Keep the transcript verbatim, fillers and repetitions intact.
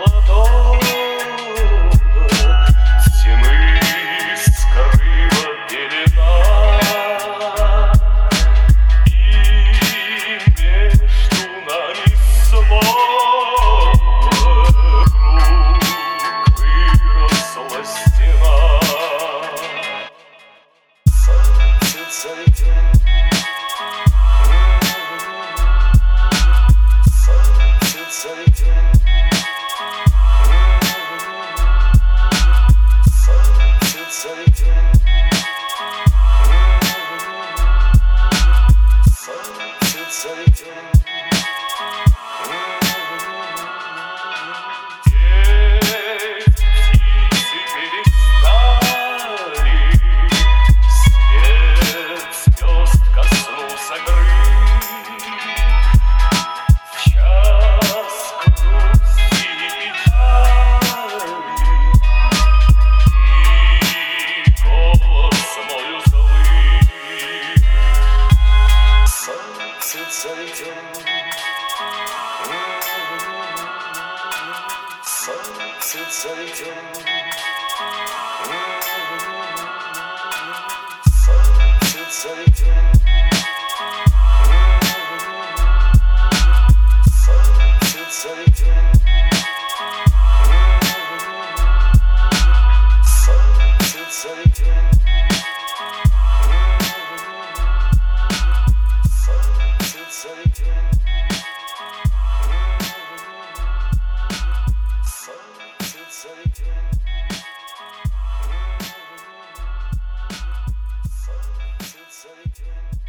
молодого стены скрыла пелена, и между нами снова вдруг выросла стена. Солнце зайдет, солнце зайдет, солнце зайдет, солнце зайдет. Петь птицы перестали, свет звезд коснулся горы. В час грусти и печали и голос мой узлы. Солнце зайдет, солнце зайдет, солнце зайдет, солнце зайдет, солнце зайдет, солнце зайдет, солнце зайдет, солнце зайдет.